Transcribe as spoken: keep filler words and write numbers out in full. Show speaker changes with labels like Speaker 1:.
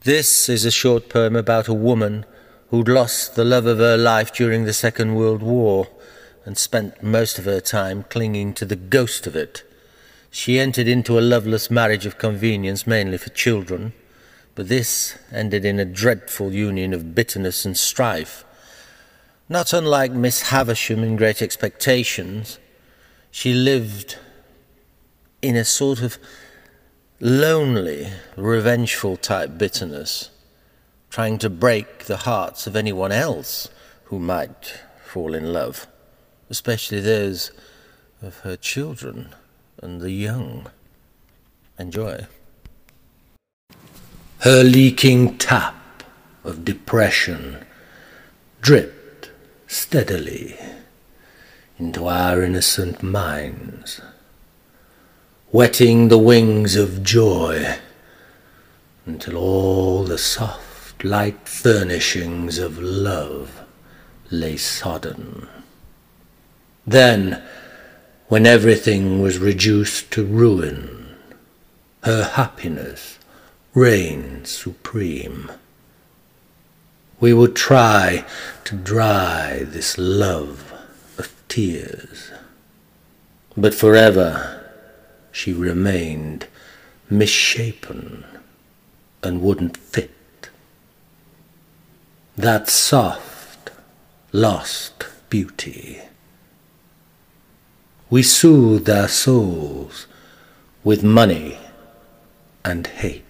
Speaker 1: This is a short poem about a woman who'd lost the love of her life during the Second World War and spent most of her time clinging to the ghost of it. She entered into a loveless marriage of convenience, mainly for children, but this ended in a dreadful union of bitterness and strife. Not unlike Miss Havisham in Great Expectations, she lived in a sort of lonely, revengeful type bitterness, trying to break the hearts of anyone else who might fall in love, especially those of her children and the young. Enjoy. Her leaking tap of depression dripped steadily into our innocent minds, wetting the wings of joy until all the soft, light furnishings of love lay sodden. Then, when everything was reduced to ruin, her happiness reigned supreme. We would try to dry this love of tears, but forever she remained misshapen and wouldn't fit. That soft, lost beauty. We soothed our souls with money and hate.